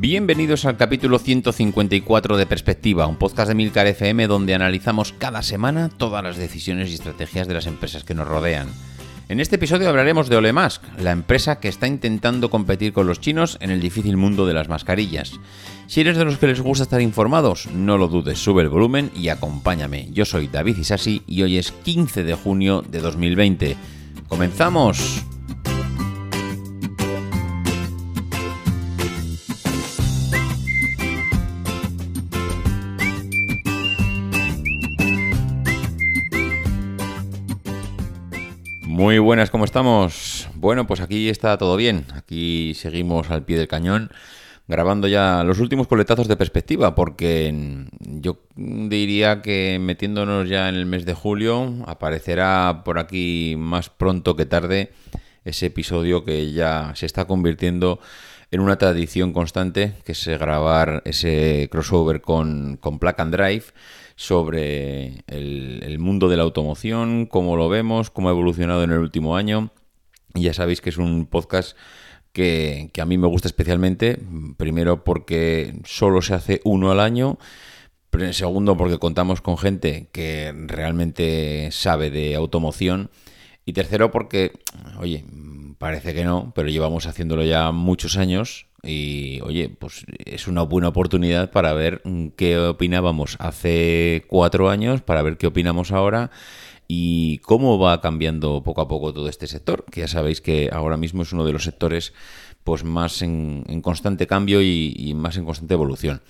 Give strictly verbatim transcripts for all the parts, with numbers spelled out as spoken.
Bienvenidos al capítulo ciento cincuenta y cuatro de Perspectiva, un podcast de Milcar F M donde analizamos cada semana todas las decisiones y estrategias de las empresas que nos rodean. En este episodio hablaremos de Olemask, la empresa que está intentando competir con los chinos en el difícil mundo de las mascarillas. Si eres de los que les gusta estar informados, no lo dudes, sube el volumen y acompáñame. Yo soy David Isasi y hoy es quince de junio de dos mil veinte. ¡Comenzamos! Muy buenas, ¿cómo estamos? Bueno, pues aquí está todo bien. Aquí seguimos al pie del cañón, grabando ya los últimos coletazos de Perspectiva, porque yo diría que metiéndonos ya en el mes de julio, aparecerá por aquí más pronto que tarde ese episodio que ya se está convirtiendo en una tradición constante, que es grabar ese crossover con, con Plug and Drive, sobre el, el mundo de la automoción, cómo lo vemos, cómo ha evolucionado en el último año. Y ya sabéis que es un podcast que, que a mí me gusta especialmente, primero porque solo se hace uno al año, pero segundo porque contamos con gente que realmente sabe de automoción, y tercero porque, oye, parece que no, pero llevamos haciéndolo ya muchos años. Y, oye, pues es una buena oportunidad para ver qué opinábamos hace cuatro años, para ver qué opinamos ahora y cómo va cambiando poco a poco todo este sector, que ya sabéis que ahora mismo es uno de los sectores pues más en, en constante cambio y, y más en constante evolución.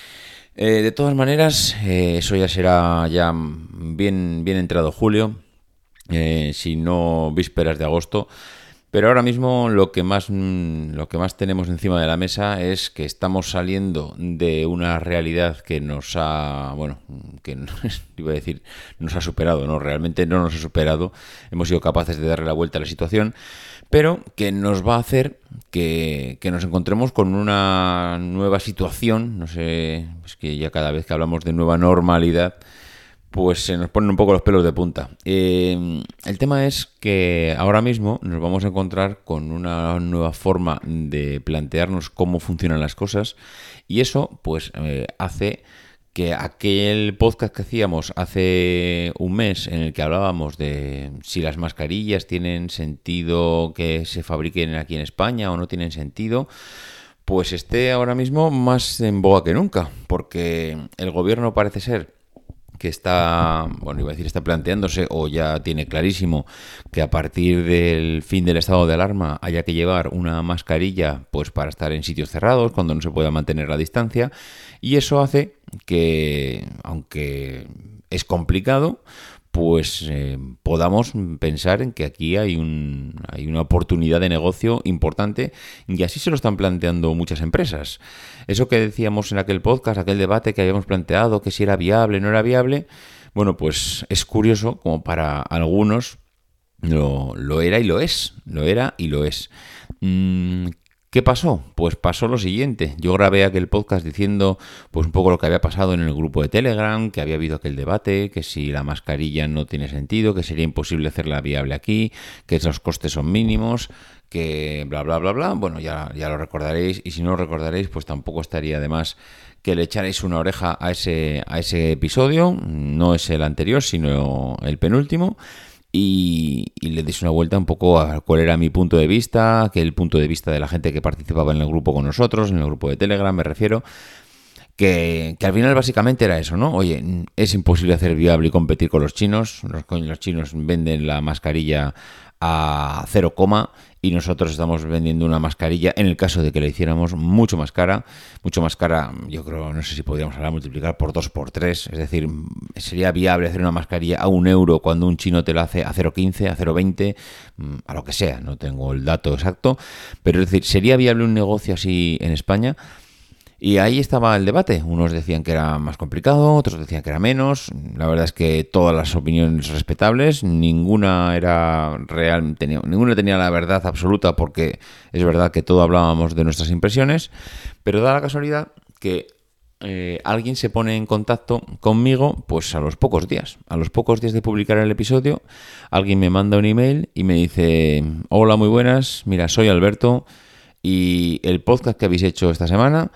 Eh, de todas maneras, eh, eso ya será ya bien, bien entrado julio, eh, si no vísperas de agosto. Pero ahora mismo lo que más lo que más tenemos encima de la mesa es que estamos saliendo de una realidad que nos ha, bueno, que iba a decir, nos ha superado, no, realmente no nos ha superado, hemos sido capaces de darle la vuelta a la situación, pero que nos va a hacer que, que nos encontremos con una nueva situación, no sé, es que ya cada vez que hablamos de nueva normalidad, pues se nos ponen un poco los pelos de punta. Eh, el tema es que ahora mismo nos vamos a encontrar con una nueva forma de plantearnos cómo funcionan las cosas, y eso pues eh, hace que aquel podcast que hacíamos hace un mes en el que hablábamos de si las mascarillas tienen sentido que se fabriquen aquí en España o no tienen sentido, pues esté ahora mismo más en boga que nunca, porque el gobierno parece ser que está, bueno, iba a decir está planteándose o ya tiene clarísimo que a partir del fin del estado de alarma haya que llevar una mascarilla pues para estar en sitios cerrados cuando no se pueda mantener la distancia, y eso hace que, aunque es complicado, pues eh, podamos pensar en que aquí hay un hay una oportunidad de negocio importante, y así se lo están planteando muchas empresas. Eso que decíamos en aquel podcast, aquel debate que habíamos planteado, que si era viable, no era viable, bueno, pues es curioso como para algunos lo, lo era y lo es, lo era y lo es. Mm, ¿Qué pasó? Pues pasó lo siguiente. Yo grabé aquel podcast diciendo pues un poco lo que había pasado en el grupo de Telegram, que había habido aquel debate, que si la mascarilla no tiene sentido, que sería imposible hacerla viable aquí, que los costes son mínimos, que bla, bla, bla, bla. Bueno, ya, ya lo recordaréis, y si no lo recordaréis, pues tampoco estaría de más que le echaréis una oreja a ese, a ese episodio. No es el anterior, sino el penúltimo. Y, y le deis una vuelta un poco a cuál era mi punto de vista, que el punto de vista de la gente que participaba en el grupo con nosotros, en el grupo de Telegram me refiero, que, que al final básicamente era eso, ¿no? Oye, es imposible hacer viable y competir con los chinos, los, los chinos venden la mascarilla a cero, y nosotros estamos vendiendo una mascarilla, en el caso de que la hiciéramos, mucho más cara, mucho más cara, yo creo, no sé si podríamos hablar, multiplicar por dos, por tres, es decir, sería viable hacer una mascarilla a un euro cuando un chino te la hace a cero coma quince, a cero coma veinte, a lo que sea, no tengo el dato exacto, pero es decir, ¿sería viable un negocio así en España? Y ahí estaba el debate. Unos decían que era más complicado, otros decían que era menos. La verdad es que todas las opiniones respetables, ninguna era real, tenía, ninguna tenía la verdad absoluta, porque es verdad que todo hablábamos de nuestras impresiones, pero da la casualidad que eh, alguien se pone en contacto conmigo pues a los pocos días. A los pocos días de publicar el episodio, alguien me manda un email y me dice: hola, muy buenas, mira, soy Alberto, y el podcast que habéis hecho esta semana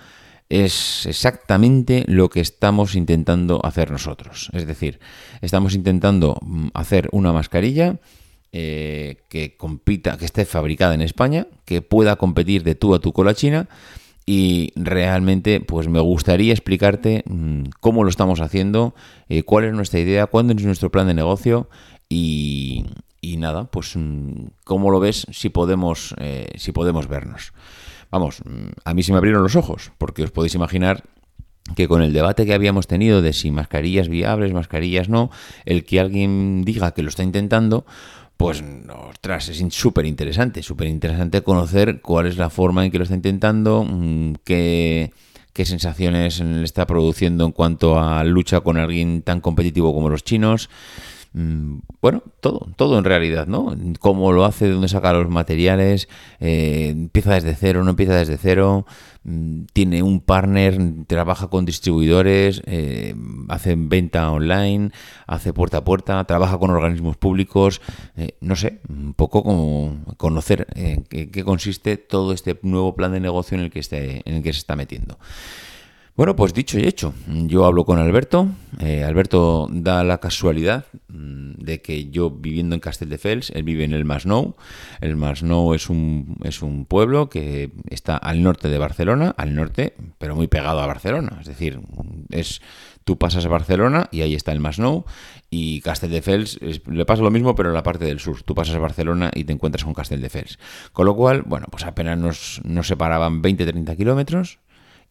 es exactamente lo que estamos intentando hacer nosotros. Es decir, estamos intentando hacer una mascarilla eh, que compita, que esté fabricada en España, que pueda competir de tú a tú con la China. Y realmente pues me gustaría explicarte mmm, cómo lo estamos haciendo, eh, cuál es nuestra idea, cuándo es nuestro plan de negocio y, y nada, pues mmm, cómo lo ves si podemos, eh, si podemos vernos. Vamos, a mí se me abrieron los ojos, porque os podéis imaginar que con el debate que habíamos tenido de si mascarillas viables, mascarillas no, el que alguien diga que lo está intentando, pues, ostras, es súper interesante, súper interesante conocer cuál es la forma en que lo está intentando, qué, qué sensaciones le está produciendo en cuanto a lucha con alguien tan competitivo como los chinos. Bueno, todo, todo en realidad, ¿no? Cómo lo hace, de dónde saca los materiales, eh, empieza desde cero, no empieza desde cero, tiene un partner, trabaja con distribuidores, eh, hace venta online, hace puerta a puerta, trabaja con organismos públicos, eh, no sé, un poco como conocer en eh, qué consiste todo este nuevo plan de negocio en el que, esté, en el que se está metiendo. Bueno, pues dicho y hecho, yo hablo con Alberto. Eh, Alberto da la casualidad mmm, de que yo viviendo en Castelldefels, él vive en el Masnou. El Masnou es un, es un pueblo que está al norte de Barcelona, al norte, pero muy pegado a Barcelona. Es decir, es tú pasas a Barcelona y ahí está el Masnou, y Castelldefels es, le pasa lo mismo, pero en la parte del sur. Tú pasas a Barcelona y te encuentras con Castelldefels. Con lo cual, bueno, pues apenas nos, nos separaban veinte a treinta kilómetros.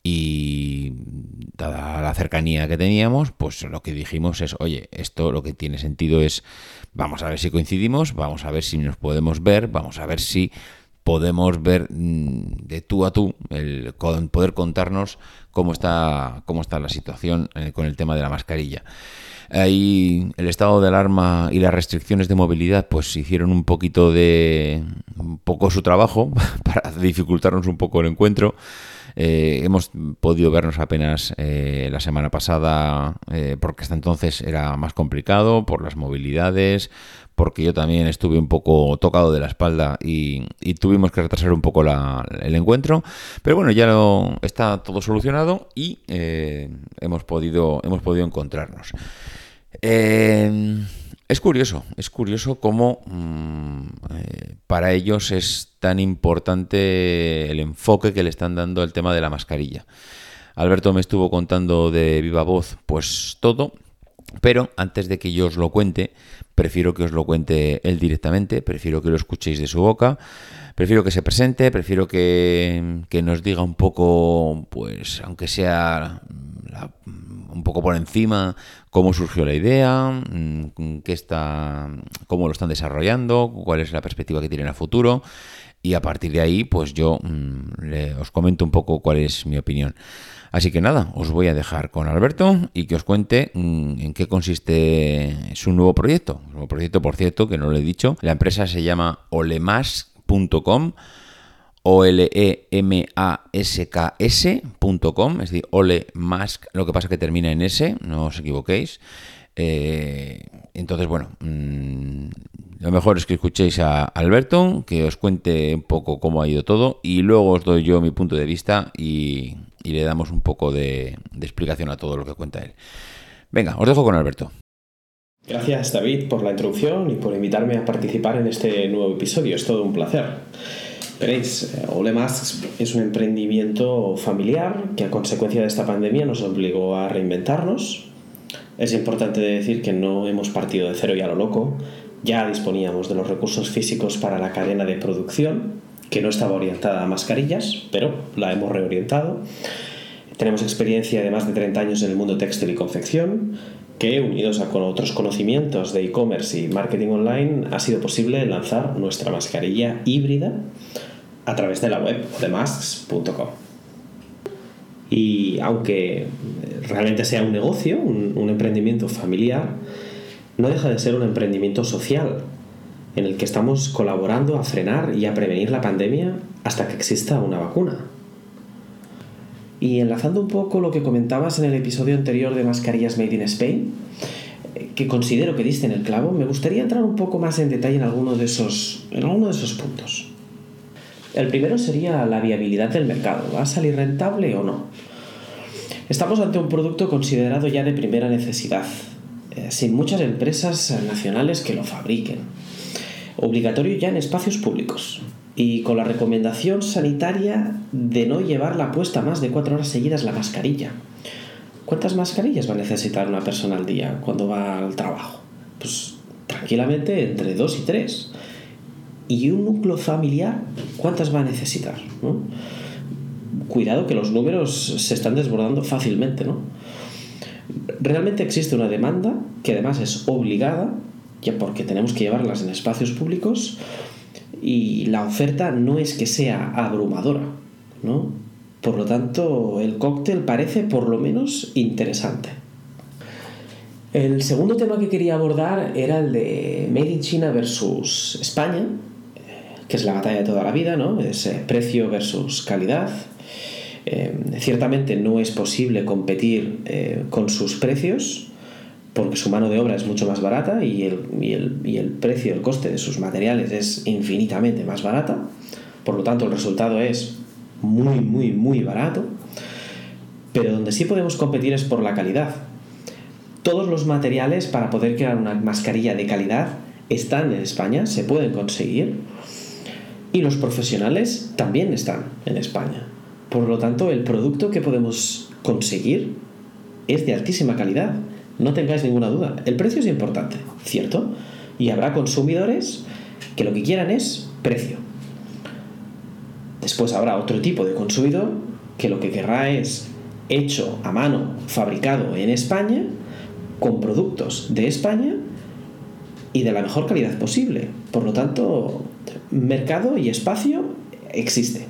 Y dada la cercanía que teníamos, pues lo que dijimos es, oye, esto lo que tiene sentido es, vamos a ver si coincidimos, vamos a ver si nos podemos ver, vamos a ver si podemos ver de tú a tú, el poder contarnos cómo está, cómo está la situación con el tema de la mascarilla. Ahí el estado de alarma y las restricciones de movilidad pues hicieron un poquito de un poco su trabajo para dificultarnos un poco el encuentro. Eh, hemos podido vernos apenas eh, la semana pasada eh, porque hasta entonces era más complicado por las movilidades, porque yo también estuve un poco tocado de la espalda y, y tuvimos que retrasar un poco la, el encuentro, pero bueno, ya lo, está todo solucionado y eh, hemos podido, hemos podido encontrarnos. Eh, es curioso, es curioso cómo mmm, eh, para ellos es tan importante el enfoque que le están dando al tema de la mascarilla. Alberto me estuvo contando de viva voz pues todo, pero antes de que yo os lo cuente, prefiero que os lo cuente él directamente, prefiero que lo escuchéis de su boca, prefiero que se presente, prefiero que, que nos diga un poco, pues aunque sea la, un poco por encima, cómo surgió la idea, qué está, cómo lo están desarrollando, cuál es la perspectiva que tienen a futuro, y a partir de ahí pues yo mmm, le, os comento un poco cuál es mi opinión. Así que nada, os voy a dejar con Alberto y que os cuente mmm, en qué consiste su nuevo proyecto. Un nuevo proyecto, por cierto, que no lo he dicho. La empresa se llama olemask punto com, O L E M A S K S punto com, es decir, Olemask, lo que pasa que termina en S, no os equivoquéis. Eh, entonces, bueno, mmm, lo mejor es que escuchéis a Alberto, que os cuente un poco cómo ha ido todo y luego os doy yo mi punto de vista y, y le damos un poco de, de explicación a todo lo que cuenta él. Venga, os dejo con Alberto. Gracias, David, por la introducción y por invitarme a participar en este nuevo episodio. Es todo un placer. Veréis, Olemask es un emprendimiento familiar que a consecuencia de esta pandemia nos obligó a reinventarnos. Es importante decir que no hemos partido de cero y a lo loco. Ya disponíamos de los recursos físicos para la cadena de producción, que no estaba orientada a mascarillas, pero la hemos reorientado. Tenemos experiencia de más de treinta años en el mundo textil y confección, que unidos a con otros conocimientos de e-commerce y marketing online ha sido posible lanzar nuestra mascarilla híbrida a través de la web olemasks punto com. Y aunque realmente sea un negocio, un, un emprendimiento familiar, no deja de ser un emprendimiento social en el que estamos colaborando a frenar y a prevenir la pandemia hasta que exista una vacuna. Y enlazando un poco lo que comentabas en el episodio anterior de Mascarillas Made in Spain, que considero que diste en el clavo, me gustaría entrar un poco más en detalle en alguno de esos, en alguno de esos puntos. El primero sería la viabilidad del mercado. ¿Va a salir rentable o no? Estamos ante un producto considerado ya de primera necesidad, eh, sin muchas empresas nacionales que lo fabriquen, obligatorio ya en espacios públicos y con la recomendación sanitaria de no llevarla puesta más de cuatro horas seguidas la mascarilla. ¿Cuántas mascarillas va a necesitar una persona al día cuando va al trabajo? Pues tranquilamente entre dos y tres. ¿Y un núcleo familiar cuántas va a necesitar? ¿No? Cuidado que los números se están desbordando fácilmente, ¿no? Realmente existe una demanda que además es obligada, ya porque tenemos que llevarlas en espacios públicos, y la oferta no es que sea abrumadora, ¿no? Por lo tanto, el cóctel parece por lo menos interesante. El segundo tema que quería abordar era el de Made in China versus España, que es la batalla de toda la vida, ¿no? Es eh, precio versus calidad. Eh, ciertamente no es posible competir eh, con sus precios porque su mano de obra es mucho más barata y el, y, el, y el precio, el coste de sus materiales es infinitamente más barata. Por lo tanto, el resultado es muy, muy, muy barato. Pero donde sí podemos competir es por la calidad. Todos los materiales para poder crear una mascarilla de calidad están en España, se pueden conseguir, y los profesionales también están en España. Por lo tanto, el producto que podemos conseguir es de altísima calidad, no tengáis ninguna duda. El precio es importante, ¿cierto? Y habrá consumidores que lo que quieran es precio. Después habrá otro tipo de consumidor que lo que querrá es hecho a mano, fabricado en España, con productos de España y de la mejor calidad posible. Por lo tanto, mercado y espacio existe.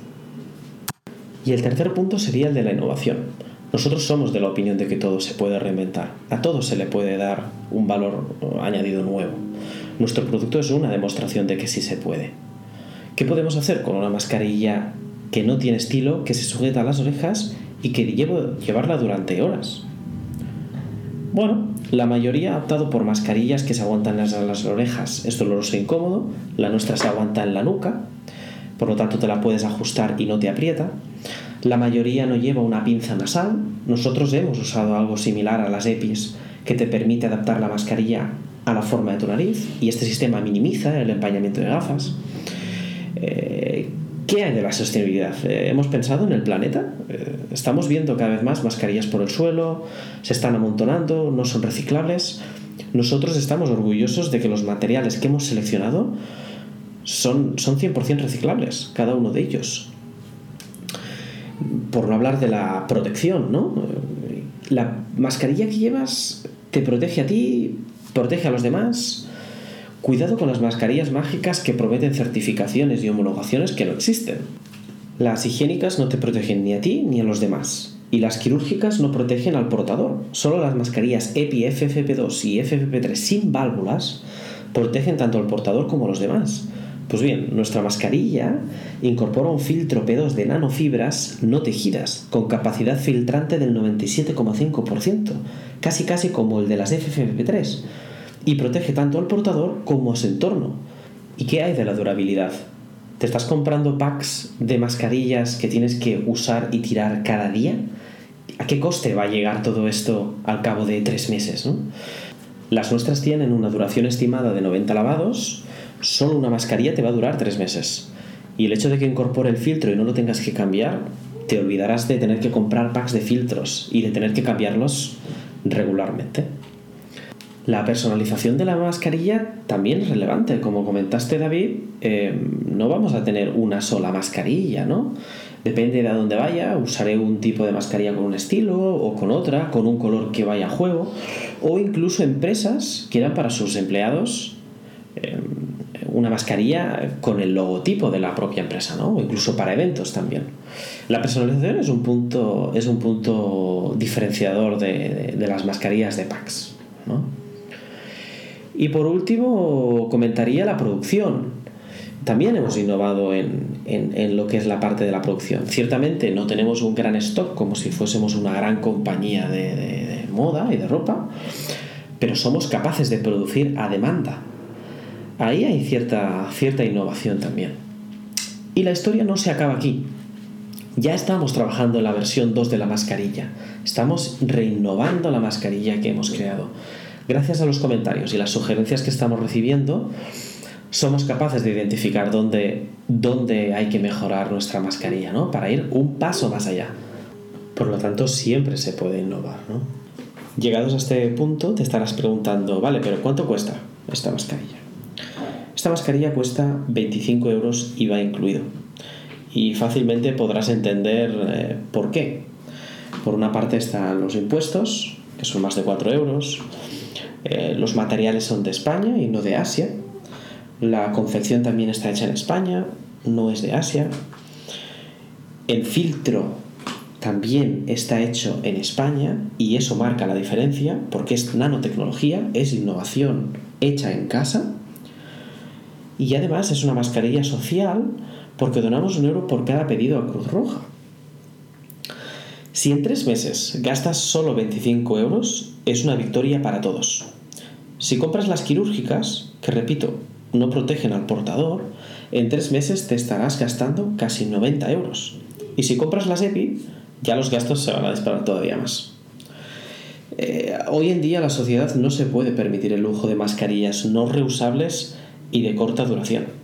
Y el tercer punto sería el de la innovación. Nosotros somos de la opinión de que todo se puede reinventar. A todo se le puede dar un valor añadido nuevo. Nuestro producto es una demostración de que sí se puede. ¿Qué podemos hacer con una mascarilla que no tiene estilo, que se sujeta a las orejas y que llevo, llevarla durante horas? Bueno, la mayoría ha optado por mascarillas que se aguantan las, las orejas. Es doloroso e incómodo. La nuestra se aguanta en la nuca, por lo tanto te la puedes ajustar y no te aprieta. La mayoría no lleva una pinza nasal. Nosotros hemos usado algo similar a las EPIs que te permite adaptar la mascarilla a la forma de tu nariz y este sistema minimiza el empañamiento de gafas. Eh, ¿Qué hay de la sostenibilidad? Eh, ¿Hemos pensado en el planeta? Eh, estamos viendo cada vez más mascarillas por el suelo, se están amontonando, no son reciclables. Nosotros estamos orgullosos de que los materiales que hemos seleccionado son, son cien por ciento reciclables, cada uno de ellos. Por no hablar de la protección, ¿no? La mascarilla que llevas te protege a ti, protege a los demás. Cuidado con las mascarillas mágicas que prometen certificaciones y homologaciones que no existen. Las higiénicas no te protegen ni a ti ni a los demás. Y las quirúrgicas no protegen al portador. Solo las mascarillas EPI, F F P dos y F F P tres sin válvulas protegen tanto al portador como a los demás. Pues bien, nuestra mascarilla incorpora un filtro P dos de nanofibras no tejidas, con capacidad filtrante del noventa y siete coma cinco por ciento, casi casi como el de las F F P tres, y protege tanto al portador como a su entorno. ¿Y qué hay de la durabilidad? ¿Te estás comprando packs de mascarillas que tienes que usar y tirar cada día? ¿A qué coste va a llegar todo esto al cabo de tres meses, ¿no? Las nuestras tienen una duración estimada de noventa lavados. Solo una mascarilla te va a durar tres meses. Y el hecho de que incorpore el filtro y no lo tengas que cambiar, te olvidarás de tener que comprar packs de filtros y de tener que cambiarlos regularmente. La personalización de la mascarilla también es relevante. Como comentaste, David, eh, no vamos a tener una sola mascarilla, ¿no? Depende de a dónde vaya, usaré un tipo de mascarilla con un estilo o con otra, con un color que vaya a juego, o incluso empresas quieran para sus empleados eh, una mascarilla con el logotipo de la propia empresa, ¿no? O incluso para eventos también. La personalización es un punto, es un punto diferenciador de, de, de las mascarillas de packs, ¿no? Y por último, comentaría la producción. También hemos innovado en, en, en lo que es la parte de la producción. Ciertamente no tenemos un gran stock como si fuésemos una gran compañía de, de, de moda y de ropa, pero somos capaces de producir a demanda. Ahí hay cierta, cierta innovación también. Y la historia no se acaba aquí. Ya estamos trabajando en la versión dos de la mascarilla. Estamos reinnovando la mascarilla que hemos creado. Gracias a los comentarios y las sugerencias que estamos recibiendo, somos capaces de identificar dónde, dónde hay que mejorar nuestra mascarilla, ¿no? Para ir un paso más allá. Por lo tanto, siempre se puede innovar, ¿no? Llegados a este punto, te estarás preguntando, vale, pero ¿cuánto cuesta esta mascarilla? Esta mascarilla cuesta veinticinco euros I V A incluido. Y fácilmente podrás entender eh, por qué. Por una parte están los impuestos, que son más de cuatro euros. Eh, los materiales son de España y no de Asia. La confección también está hecha en España, no es de Asia. El filtro también está hecho en España y eso marca la diferencia porque es nanotecnología, es innovación hecha en casa. Y además es una mascarilla social porque donamos un euro por cada pedido a Cruz Roja. Si en tres meses gastas solo veinticinco euros, es una victoria para todos. Si compras las quirúrgicas, que repito, no protegen al portador, en tres meses te estarás gastando casi noventa euros. Y si compras las EPI, ya los gastos se van a disparar todavía más. Eh, hoy en día la sociedad no se puede permitir el lujo de mascarillas no reusables y de corta duración.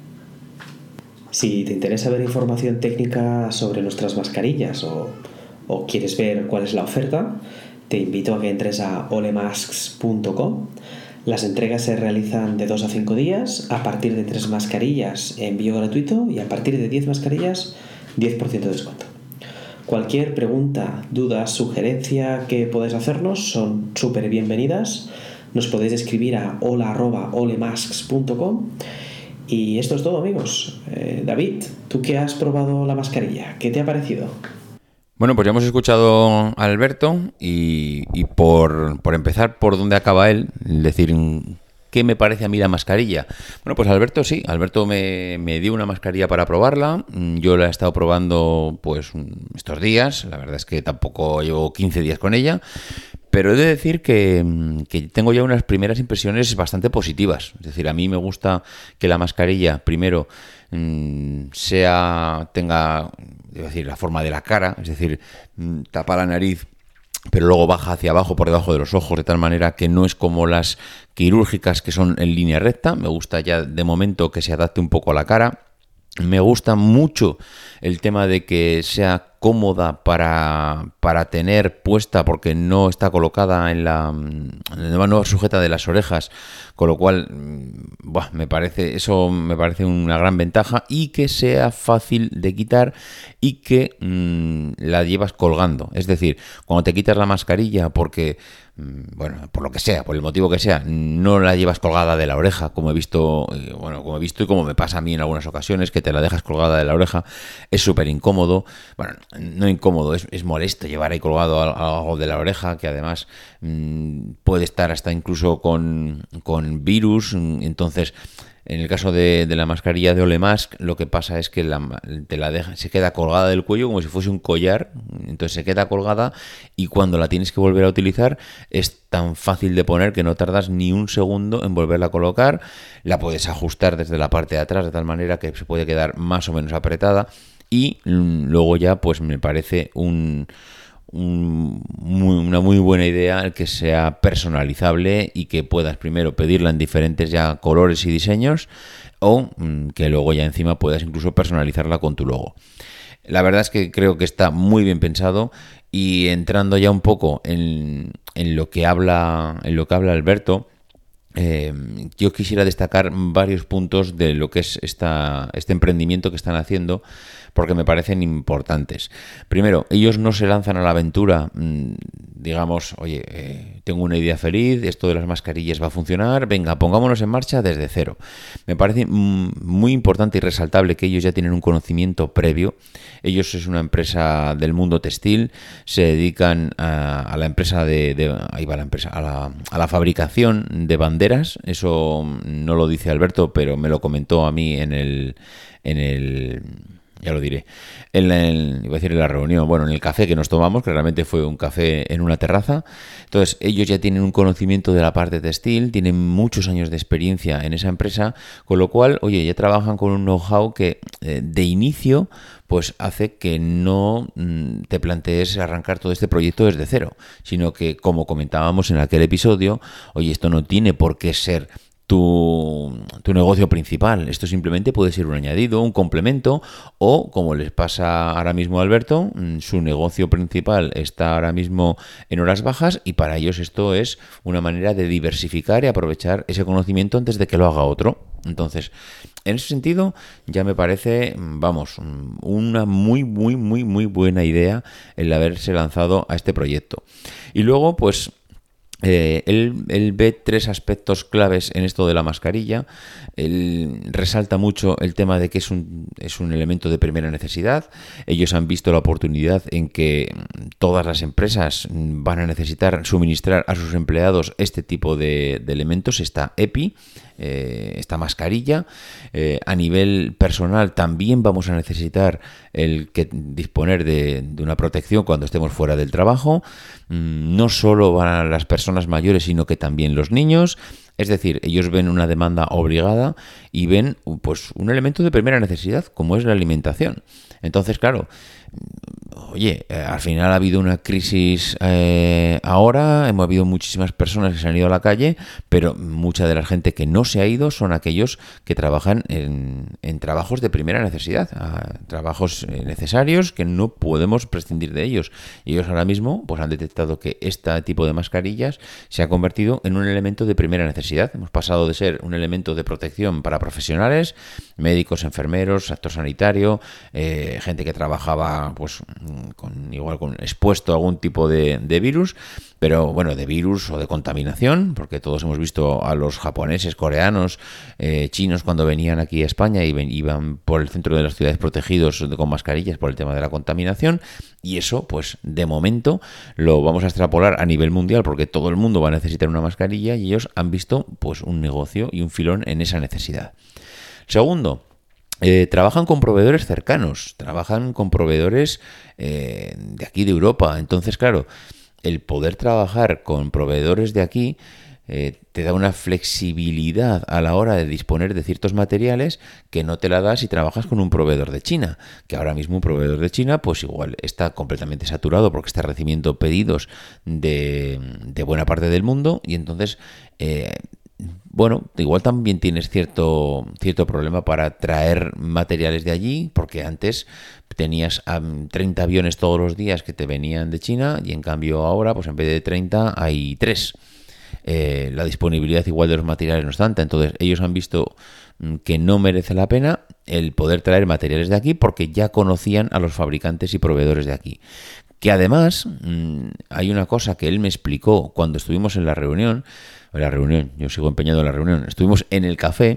Si te interesa ver información técnica sobre nuestras mascarillas o, o quieres ver cuál es la oferta, te invito a que entres a olemasks punto com. Las entregas se realizan de dos a cinco días, a partir de tres mascarillas envío gratuito y a partir de diez mascarillas diez por ciento de descuento. Cualquier pregunta, duda, sugerencia que podáis hacernos son súper bienvenidas. Nos podéis escribir a hola arroba olemasks punto com. Y esto es todo, amigos. Eh, David, ¿tú que has probado la mascarilla? ¿Qué te ha parecido? Bueno, pues ya hemos escuchado a Alberto y, y por, por empezar por dónde acaba él, es decir, ¿qué me parece a mí la mascarilla? Bueno, pues Alberto sí, Alberto me, me dio una mascarilla para probarla, yo la he estado probando pues estos días, la verdad es que tampoco llevo quince días con ella, pero he de decir que, que tengo ya unas primeras impresiones bastante positivas. Es decir, a mí me gusta que la mascarilla, primero, sea tenga, debo decir, la forma de la cara, es decir, tapa la nariz, pero luego baja hacia abajo por debajo de los ojos, de tal manera que no es como las quirúrgicas que son en línea recta. Me gusta ya de momento que se adapte un poco a la cara. Me gusta mucho el tema de que sea cómoda para, para tener puesta porque no está colocada en la, no sujeta de las orejas, con lo cual buah, me parece eso me parece una gran ventaja, y que sea fácil de quitar y que mmm, la llevas colgando. Es decir, cuando te quitas la mascarilla porque bueno, por lo que sea, por el motivo que sea, no la llevas colgada de la oreja, como he visto, bueno, como he visto y como me pasa a mí en algunas ocasiones, que te la dejas colgada de la oreja, es súper incómodo. Bueno, no incómodo, es, es molesto llevar ahí colgado algo de la oreja, que además mmm, puede estar hasta incluso con, con virus. Entonces, en el caso de, de la mascarilla de Olemask, lo que pasa es que la, te la deja, se queda colgada del cuello como si fuese un collar, entonces se queda colgada y cuando la tienes que volver a utilizar es tan fácil de poner que no tardas ni un segundo en volverla a colocar. La puedes ajustar desde la parte de atrás de tal manera que se puede quedar más o menos apretada y luego ya pues me parece un... Un, muy, una muy buena idea el que sea personalizable y que puedas primero pedirla en diferentes ya colores y diseños o mmm, que luego ya encima puedas incluso personalizarla con tu logo. La verdad es que creo que está muy bien pensado, y entrando ya un poco en, en lo que habla en lo que habla Alberto, Eh, yo quisiera destacar varios puntos de lo que es esta, este emprendimiento que están haciendo, porque me parecen importantes. Primero, ellos no se lanzan a la aventura, mmm, digamos, oye, eh, tengo una idea feliz, esto de las mascarillas va a funcionar, venga, pongámonos en marcha desde cero. Me parece mmm, muy importante y resaltable que ellos ya tienen un conocimiento previo. Ellos es una empresa del mundo textil, se dedican a, a la empresa de, de ahí va la empresa, a la, a la fabricación de banderas. Eso no lo dice Alberto, pero me lo comentó a mí en el, en el ya lo diré. En la, en, iba a decir en la reunión, bueno, en el café que nos tomamos, que realmente fue un café en una terraza. Entonces, ellos ya tienen un conocimiento de la parte textil, tienen muchos años de experiencia en esa empresa, con lo cual, oye, ya trabajan con un know-how que eh, de inicio pues hace que no mm, te plantees arrancar todo este proyecto desde cero, sino que, como comentábamos en aquel episodio, oye, esto no tiene por qué ser Tu, tu negocio principal. Esto simplemente puede ser un añadido, un complemento, o como les pasa ahora mismo a Alberto, su negocio principal está ahora mismo en horas bajas y para ellos esto es una manera de diversificar y aprovechar ese conocimiento antes de que lo haga otro. Entonces, en ese sentido, ya me parece, vamos, una muy, muy, muy, muy buena idea el haberse lanzado a este proyecto. Y luego, pues, Eh, él, él ve tres aspectos claves en esto de la mascarilla. Él resalta mucho el tema de que es un, es un elemento de primera necesidad. Ellos han visto la oportunidad en que todas las empresas van a necesitar suministrar a sus empleados este tipo de, de elementos, esta EPI, eh, esta mascarilla. Eh, a nivel personal también vamos a necesitar el que disponer de, de una protección cuando estemos fuera del trabajo. No solo van a las personas mayores, sino que también los niños. Es decir, ellos ven una demanda obligada y ven pues un elemento de primera necesidad, como es la alimentación. Entonces, claro, oye, eh, al final ha habido una crisis eh, ahora, hemos habido muchísimas personas que se han ido a la calle, pero mucha de la gente que no se ha ido son aquellos que trabajan en, en trabajos de primera necesidad, a, trabajos eh, necesarios que no podemos prescindir de ellos. Y ellos ahora mismo pues han detectado que este tipo de mascarillas se ha convertido en un elemento de primera necesidad. Hemos pasado de ser un elemento de protección para profesionales, médicos, enfermeros, sector sanitario, eh, gente que trabajaba pues con igual con expuesto a algún tipo de, de virus, pero bueno, de virus o de contaminación, porque todos hemos visto a los japoneses, coreanos, eh, chinos cuando venían aquí a España y ven, iban por el centro de las ciudades protegidos con mascarillas por el tema de la contaminación, y eso pues de momento lo vamos a extrapolar a nivel mundial porque todo el mundo va a necesitar una mascarilla y ellos han visto pues un negocio y un filón en esa necesidad. Segundo, Eh, trabajan con proveedores cercanos, trabajan con proveedores eh, de aquí de Europa. Entonces, claro, el poder trabajar con proveedores de aquí eh, te da una flexibilidad a la hora de disponer de ciertos materiales que no te la das si trabajas con un proveedor de China, que ahora mismo un proveedor de China pues igual está completamente saturado porque está recibiendo pedidos de, de buena parte del mundo y entonces... Eh, Bueno, igual también tienes cierto, cierto problema para traer materiales de allí, porque antes tenías um, treinta aviones todos los días que te venían de China y en cambio ahora, pues en vez de treinta hay tres. Eh, la disponibilidad igual de los materiales no es tanta, entonces ellos han visto que no merece la pena el poder traer materiales de aquí porque ya conocían a los fabricantes y proveedores de aquí. Que además mmm, hay una cosa que él me explicó cuando estuvimos en la reunión, en la reunión, yo sigo empeñado en la reunión, estuvimos en el café,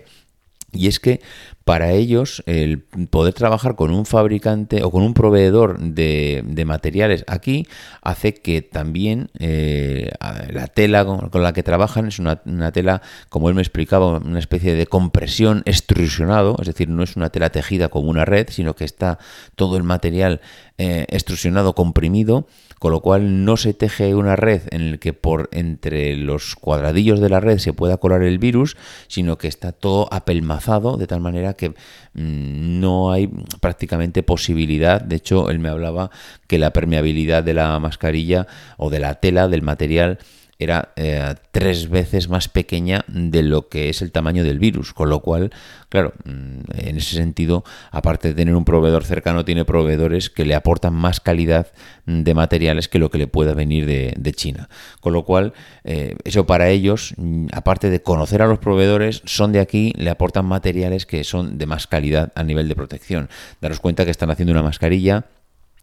y es que para ellos el poder trabajar con un fabricante o con un proveedor de, de materiales aquí hace que también eh, la tela con, con la que trabajan es una, una tela, como él me explicaba, una especie de compresión extrusionado, es decir, no es una tela tejida como una red, sino que está todo el material eh, extrusionado, comprimido, con lo cual no se teje una red en la que por entre los cuadradillos de la red se pueda colar el virus, sino que está todo apelmazado de tal manera que mmm, no hay prácticamente posibilidad. De hecho, él me hablaba que la permeabilidad de la mascarilla o de la tela, del material, era eh, tres veces más pequeña de lo que es el tamaño del virus, con lo cual, claro, en ese sentido, aparte de tener un proveedor cercano, tiene proveedores que le aportan más calidad de materiales que lo que le pueda venir de, de China, con lo cual, eh, eso para ellos, aparte de conocer a los proveedores, son de aquí, le aportan materiales que son de más calidad a nivel de protección. Daros cuenta que están haciendo una mascarilla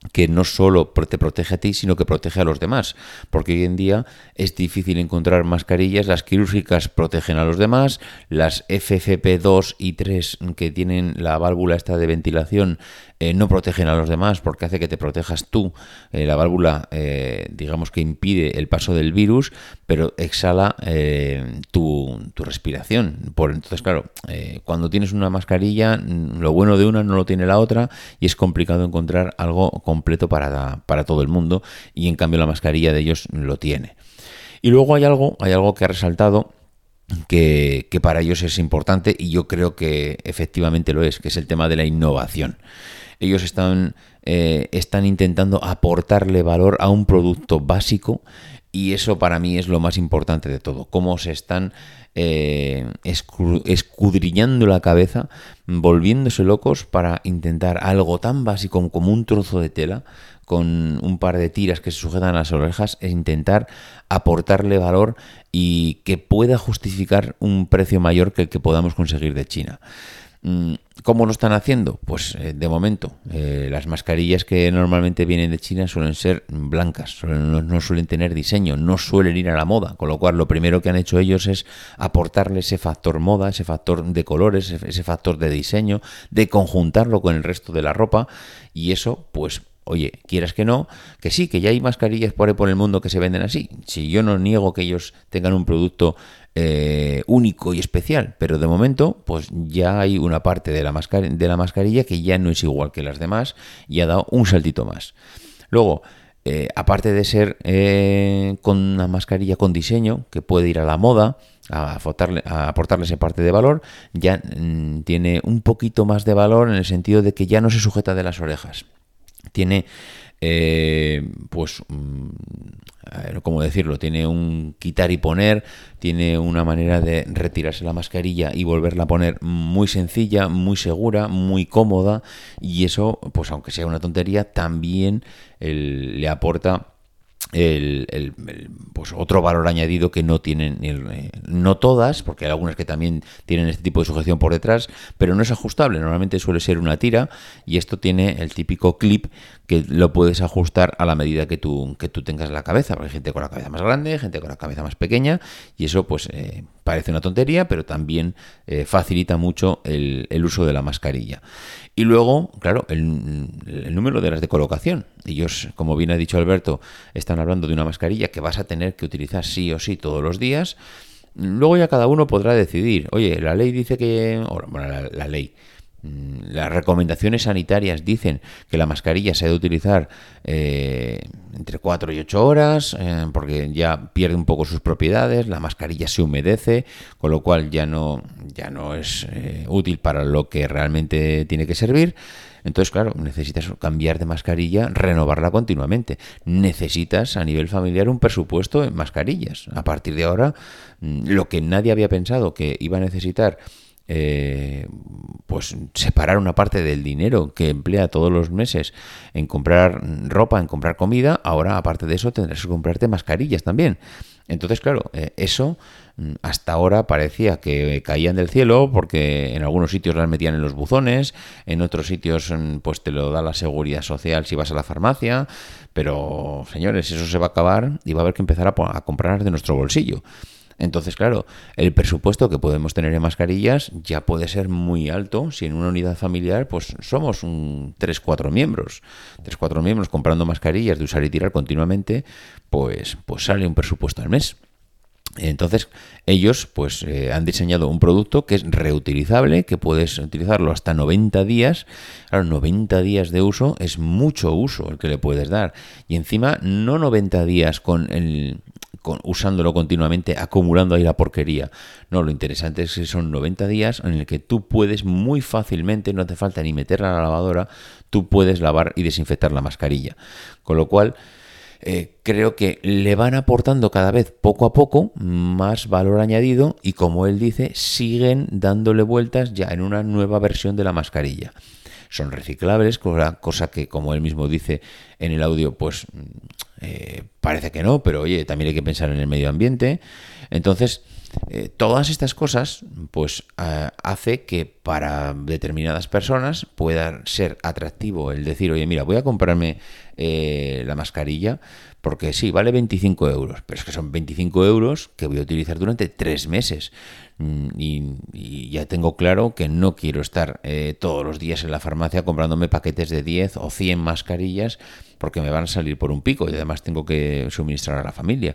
que no solo te protege a ti, sino que protege a los demás, porque hoy en día es difícil encontrar mascarillas. Las quirúrgicas protegen a los demás, las F F P dos y tres que tienen la válvula esta de ventilación eh, no protegen a los demás porque hace que te protejas tú. Eh, la válvula, eh, digamos que impide el paso del virus, pero exhala eh, tu, tu respiración. Por, entonces, claro, eh, cuando tienes una mascarilla, lo bueno de una no lo tiene la otra y es complicado encontrar algo completo para, para todo el mundo, y en cambio la mascarilla de ellos lo tiene. Y luego hay algo, hay algo que ha resaltado que, que para ellos es importante, y yo creo que efectivamente lo es, que es el tema de la innovación. Ellos están, eh, están intentando aportarle valor a un producto básico, y eso para mí es lo más importante de todo. Cómo se están eh, escru- escudriñando la cabeza, volviéndose locos para intentar algo tan básico como un trozo de tela con un par de tiras que se sujetan a las orejas, e intentar aportarle valor y que pueda justificar un precio mayor que el que podamos conseguir de China. ¿Cómo lo están haciendo? Pues eh, de momento, eh, las mascarillas que normalmente vienen de China suelen ser blancas, suelen, no, no suelen tener diseño, no suelen ir a la moda, con lo cual lo primero que han hecho ellos es aportarle ese factor moda, ese factor de colores, ese, ese factor de diseño, de conjuntarlo con el resto de la ropa, y eso, pues, oye, quieras que no, que sí, que ya hay mascarillas por ahí por el mundo que se venden así. Si yo no niego que ellos tengan un producto eh, único y especial, pero de momento, pues ya hay una parte de la, mascar- de la mascarilla que ya no es igual que las demás y ha dado un saltito más. Luego, eh, aparte de ser eh, con una mascarilla con diseño que puede ir a la moda, a aportarle, a aportarle esa parte de valor, ya mmm, tiene un poquito más de valor en el sentido de que ya no se sujeta de las orejas. Tiene, eh, pues, ¿cómo decirlo? Tiene un quitar y poner, tiene una manera de retirarse la mascarilla y volverla a poner muy sencilla, muy segura, muy cómoda, y eso, pues aunque sea una tontería, también el, le aporta El, el, el, pues otro valor añadido que no tienen, el, no todas, porque hay algunas que también tienen este tipo de sujeción por detrás, pero no es ajustable, normalmente suele ser una tira, y esto tiene el típico clip que lo puedes ajustar a la medida que tú, que tú tengas la cabeza, porque hay gente con la cabeza más grande, gente con la cabeza más pequeña, y eso pues eh, parece una tontería, pero también eh, facilita mucho el, el uso de la mascarilla. Y luego, claro, el, el número de las de colocación. Ellos, como bien ha dicho Alberto, están hablando de una mascarilla que vas a tener que utilizar sí o sí todos los días. Luego ya cada uno podrá decidir. Oye, la ley dice que... Bueno, la, la ley... Las recomendaciones sanitarias dicen que la mascarilla se debe utilizar eh, entre cuatro y ocho horas eh, porque ya pierde un poco sus propiedades, la mascarilla se humedece, con lo cual ya no, ya no es eh, útil para lo que realmente tiene que servir. Entonces, claro, necesitas cambiar de mascarilla, renovarla continuamente. Necesitas a nivel familiar un presupuesto en mascarillas. A partir de ahora, lo que nadie había pensado que iba a necesitar, Eh, pues separar una parte del dinero que emplea todos los meses en comprar ropa, en comprar comida, ahora aparte de eso tendrás que comprarte mascarillas también. Entonces, claro, eh, eso hasta ahora parecía que caían del cielo porque en algunos sitios las metían en los buzones, en otros sitios pues te lo da la seguridad social si vas a la farmacia, pero señores, eso se va a acabar y va a haber que empezar a, a comprar de nuestro bolsillo. Entonces, claro, el presupuesto que podemos tener en mascarillas ya puede ser muy alto si en una unidad familiar pues somos un tres cuatro miembros. tres cuatro miembros comprando mascarillas de usar y tirar continuamente, pues, pues sale un presupuesto al mes. Entonces, ellos pues eh, han diseñado un producto que es reutilizable, que puedes utilizarlo hasta noventa días. Claro, noventa días de uso es mucho uso el que le puedes dar. Y encima, no noventa días con el... Con, usándolo continuamente, acumulando ahí la porquería. No, lo interesante es que son noventa días en el que tú puedes muy fácilmente, no hace falta ni meterla a la lavadora, tú puedes lavar y desinfectar la mascarilla. Con lo cual, eh, creo que le van aportando cada vez poco a poco más valor añadido y, como él dice, siguen dándole vueltas ya en una nueva versión de la mascarilla. Son reciclables, cosa, cosa que, como él mismo dice en el audio, pues eh, parece que no, pero oye, también hay que pensar en el medio ambiente. Entonces, Eh, todas estas cosas, pues, eh, hace que para determinadas personas pueda ser atractivo el decir, oye, mira, voy a comprarme eh, la mascarilla porque sí, vale veinticinco euros, pero es que son veinticinco euros que voy a utilizar durante tres meses. Y, y ya tengo claro que no quiero estar eh, todos los días en la farmacia comprándome paquetes de diez o cien mascarillas porque me van a salir por un pico y además tengo que suministrar a la familia.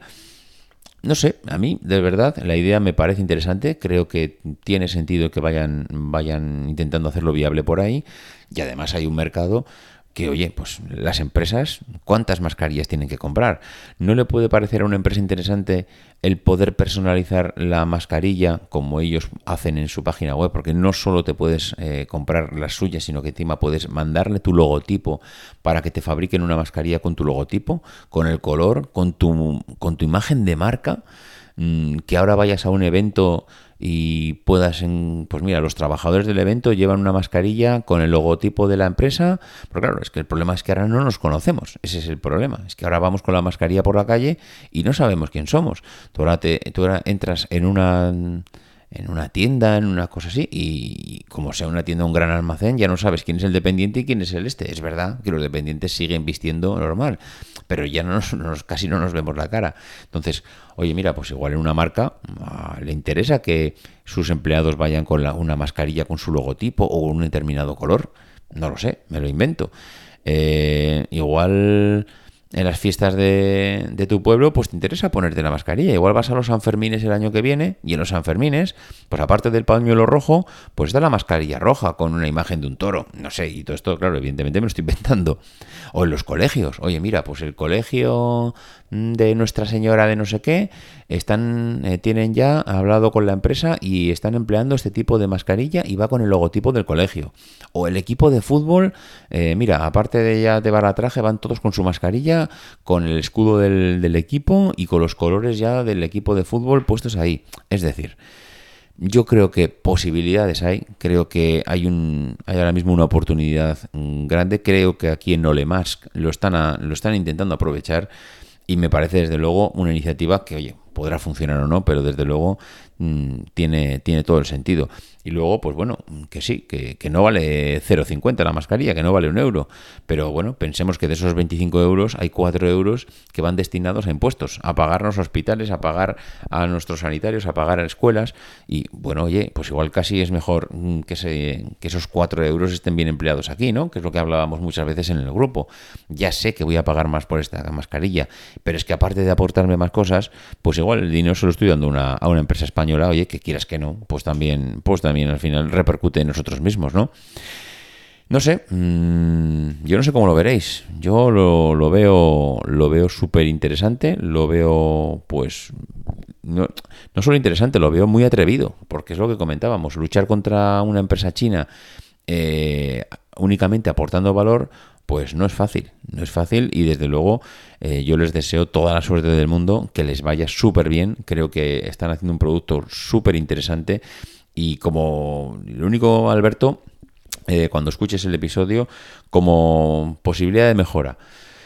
No sé, a mí, de verdad, la idea me parece interesante. Creo que tiene sentido que vayan, vayan intentando hacerlo viable por ahí. Y además hay un mercado que, oye, pues las empresas, ¿cuántas mascarillas tienen que comprar? ¿No le puede parecer a una empresa interesante el poder personalizar la mascarilla como ellos hacen en su página web? Porque no solo te puedes eh, comprar las suyas, sino que encima puedes mandarle tu logotipo para que te fabriquen una mascarilla con tu logotipo, con el color, con tu, con tu imagen de marca, mmm, que ahora vayas a un evento y puedas, en, pues mira, los trabajadores del evento llevan una mascarilla con el logotipo de la empresa, pero claro, es que el problema es que ahora no nos conocemos, ese es el problema, es que ahora vamos con la mascarilla por la calle y no sabemos quién somos. Tú ahora, te, tú ahora entras en una... en una tienda, en una cosa así, y como sea una tienda, un gran almacén, ya no sabes quién es el dependiente y quién es el este. Es verdad que los dependientes siguen vistiendo normal, pero ya no nos, nos, casi no nos vemos la cara. Entonces, oye, mira, pues igual en una marca uh, le interesa que sus empleados vayan con la, una mascarilla con su logotipo o un determinado color. No lo sé, me lo invento. Eh, igual... En las fiestas de, de tu pueblo, pues te interesa ponerte la mascarilla. Igual vas a los Sanfermines el año que viene y en los Sanfermines, pues aparte del pañuelo rojo, pues está la mascarilla roja con una imagen de un toro. No sé, y todo esto, claro, evidentemente me lo estoy inventando. O en los colegios. Oye, mira, pues el colegio de Nuestra Señora de no sé qué, están eh, tienen ya hablado con la empresa y están empleando este tipo de mascarilla y va con el logotipo del colegio. O el equipo de fútbol, eh, mira, aparte de ya llevar la traje, van todos con su mascarilla, con el escudo del, del equipo y con los colores ya del equipo de fútbol puestos ahí. Es decir, yo creo que posibilidades hay, creo que hay un hay ahora mismo una oportunidad grande, creo que aquí en Ole Mask lo están a, lo están intentando aprovechar y me parece desde luego una iniciativa que, oye, podrá funcionar o no, pero desde luego mmm, tiene, tiene todo el sentido. Y luego, pues bueno, que sí, que, que no vale cero coma cincuenta la mascarilla, que no vale un euro. Pero bueno, pensemos que de esos veinticinco euros hay cuatro euros que van destinados a impuestos, a pagar los hospitales, a pagar a nuestros sanitarios, a pagar a escuelas. Y bueno, oye, pues igual casi es mejor que, se, que esos cuatro euros estén bien empleados aquí, ¿no? Que es lo que hablábamos muchas veces en el grupo. Ya sé que voy a pagar más por esta mascarilla, pero es que aparte de aportarme más cosas, pues igual el dinero se lo estoy dando una, a una empresa española, oye, que quieras que no, pues también, pues también al final repercute en nosotros mismos, ¿no? No sé, mmm, yo no sé cómo lo veréis. Yo lo, lo veo lo veo súper interesante, lo veo, pues, no, no solo interesante, lo veo muy atrevido, porque es lo que comentábamos, luchar contra una empresa china eh, únicamente aportando valor, pues no es fácil, no es fácil y desde luego eh, yo les deseo toda la suerte del mundo, que les vaya súper bien, creo que están haciendo un producto súper interesante y como lo único, Alberto, eh, cuando escuches el episodio, como posibilidad de mejora,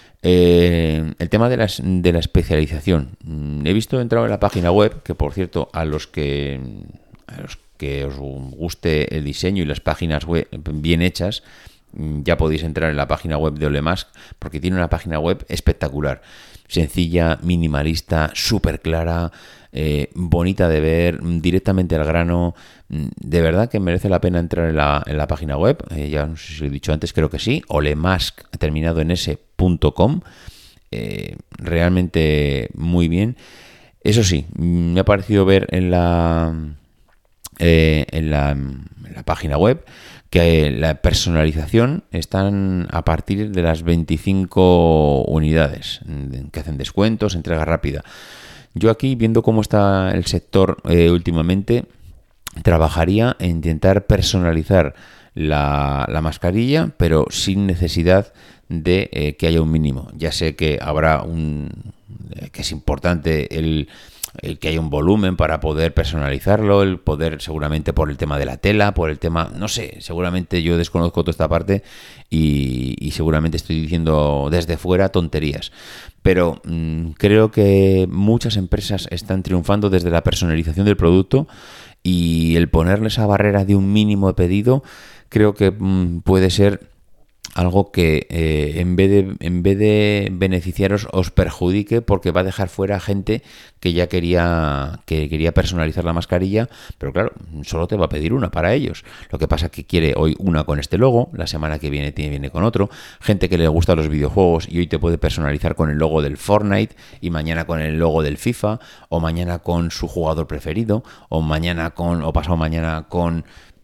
eh, el tema de, las, de la especialización. He visto entrado en la página web, que por cierto, a los que, a los que os guste el diseño y las páginas web bien hechas, ya podéis entrar en la página web de Ole Mask, porque tiene una página web espectacular, sencilla, minimalista, súper clara, eh, bonita de ver, directamente al grano. De verdad que merece la pena entrar en la, en la página web, eh, ya no sé si lo he dicho antes, creo que sí, olemask terminado en s punto com, eh, realmente muy bien. Eso sí, me ha parecido ver en la eh, en la, en la página web que la personalización están a partir de las veinticinco unidades, que hacen descuentos, entrega rápida. Yo aquí, viendo cómo está el sector eh, últimamente, trabajaría en intentar personalizar la, la mascarilla, pero sin necesidad de eh, que haya un mínimo. Ya sé que habrá un... que es importante el... el que haya un volumen para poder personalizarlo, el poder seguramente por el tema de la tela, por el tema, no sé, seguramente yo desconozco toda esta parte y, y seguramente estoy diciendo desde fuera tonterías. Pero mmm, creo que muchas empresas están triunfando desde la personalización del producto y el ponerle esa barrera de un mínimo de pedido creo que mmm, puede ser algo que eh, en vez de en vez de beneficiaros os perjudique, porque va a dejar fuera gente que ya quería que quería personalizar la mascarilla, pero claro, solo te va a pedir una para ellos. Lo que pasa es que quiere hoy una con este logo, la semana que viene tiene viene con otro. Gente que le gusta los videojuegos y hoy te puede personalizar con el logo del Fortnite y mañana con el logo del FIFA, o mañana con su jugador preferido, o mañana con o pasado mañana con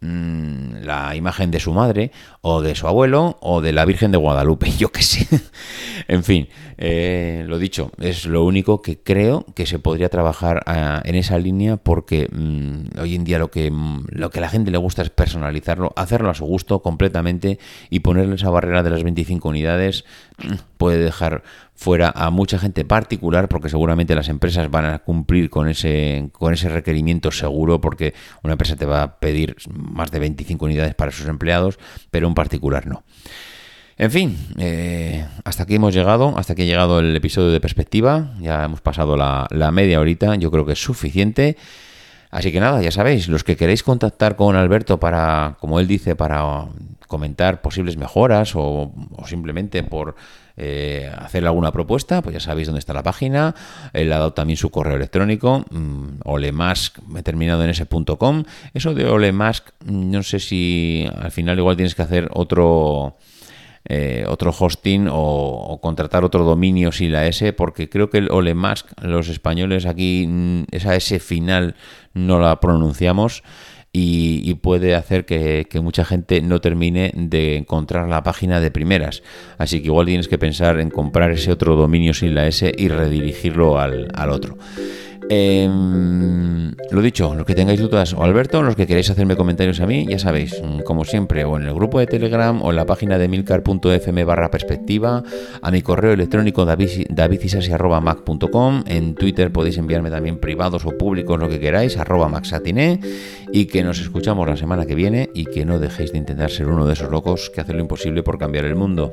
la imagen de su madre o de su abuelo o de la Virgen de Guadalupe, yo qué sé. En fin, eh, lo dicho, es lo único que creo que se podría trabajar uh, en esa línea, porque um, hoy en día lo que, lo que a la gente le gusta es personalizarlo, hacerlo a su gusto completamente, y ponerle esa barrera de las veinticinco unidades puede dejar fuera a mucha gente particular, porque seguramente las empresas van a cumplir con ese con ese requerimiento seguro, porque una empresa te va a pedir más de veinticinco unidades para sus empleados, pero un particular no. En fin, eh, hasta aquí hemos llegado, hasta aquí ha llegado el episodio de Perspectiva. Ya hemos pasado la, la media horita, yo creo que es suficiente. Así que nada, ya sabéis, los que queréis contactar con Alberto para, como él dice, para comentar posibles mejoras o, o simplemente por eh, hacerle alguna propuesta, pues ya sabéis dónde está la página. Él ha dado también su correo electrónico, mmm, olemask, terminado en ese punto com. Eso de olemask, no sé si al final igual tienes que hacer otro... Eh, otro hosting o, o contratar otro dominio sin la S, porque creo que el olemask, los españoles aquí esa S final no la pronunciamos y, y puede hacer que, que mucha gente no termine de encontrar la página de primeras, así que igual tienes que pensar en comprar ese otro dominio sin la S y redirigirlo al, al otro. Eh, lo dicho, los que tengáis dudas o Alberto, los que queréis hacerme comentarios a mí, ya sabéis, como siempre, o en el grupo de Telegram o en la página de milcar punto f m barra perspectiva, a mi correo electrónico davidisasi arroba mac punto com, en Twitter podéis enviarme también privados o públicos, lo que queráis, arroba maxatiné, y que nos escuchamos la semana que viene, y que no dejéis de intentar ser uno de esos locos que hacen lo imposible por cambiar el mundo.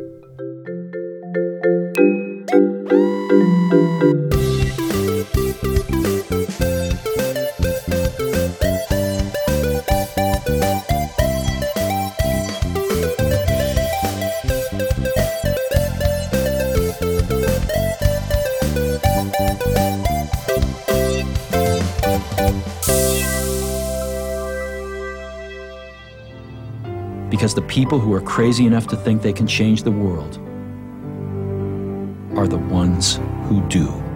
Because the people who are crazy enough to think they can change the world are the ones who do.